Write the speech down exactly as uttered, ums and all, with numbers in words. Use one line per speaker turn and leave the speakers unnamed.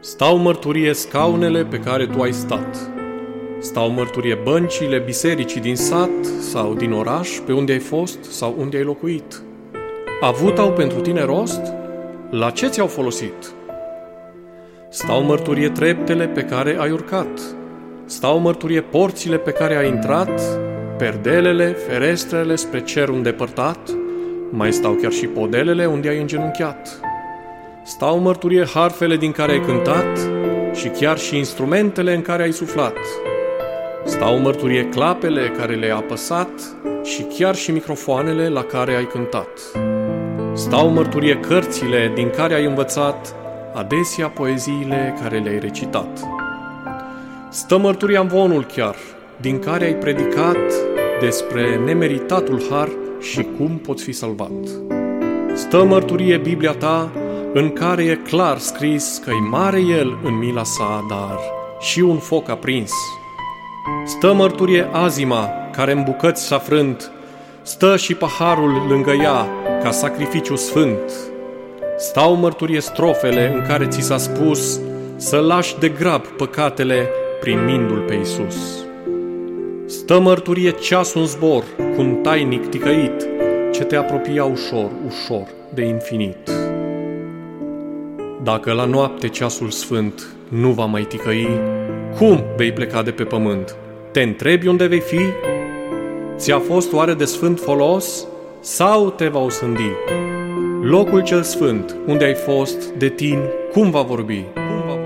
Stau mărturie scaunele pe care tu ai stat. Stau mărturie băncile bisericii din sat sau din oraș, pe unde ai fost sau unde ai locuit. Avut au pentru tine rost? La ce ți-au folosit? Stau mărturie treptele pe care ai urcat. Stau mărturie porțile pe care ai intrat, perdelele, ferestrele spre cer îndepărtat, mai stau chiar și podelele unde ai îngenunchiat. Stau mărturie harfele din care ai cântat și chiar și instrumentele în care ai suflat. Stau mărturie clapele care le-ai apăsat și chiar și microfoanele la care ai cântat. Stau mărturie cărțile din care ai învățat, adesea poeziile care le-ai recitat. Stă mărturie amvonul chiar, din care ai predicat despre nemeritatul har și cum poți fi salvat. Stă mărturie Biblia ta, în care e clar scris că-i mare El în mila sa, dar și un foc aprins. Stă mărturie azima, care în bucăți s-a frânt, stă și paharul lângă ea, ca sacrificiu sfânt. Stau mărturie strofele în care ți s-a spus să lași de grab păcatele prin mindul pe Iisus. Stă mărturie ceasul în zbor, cu un tainic ticăit, ce te apropia ușor, ușor de infinit. Dacă la noapte ceasul sfânt nu va mai ticăi, cum vei pleca de pe pământ? Te întrebi unde vei fi? Ți-a fost oare de sfânt folos sau te va osândi? Locul cel sfânt unde ai fost de tine, cum va vorbi? Cum va vorbi?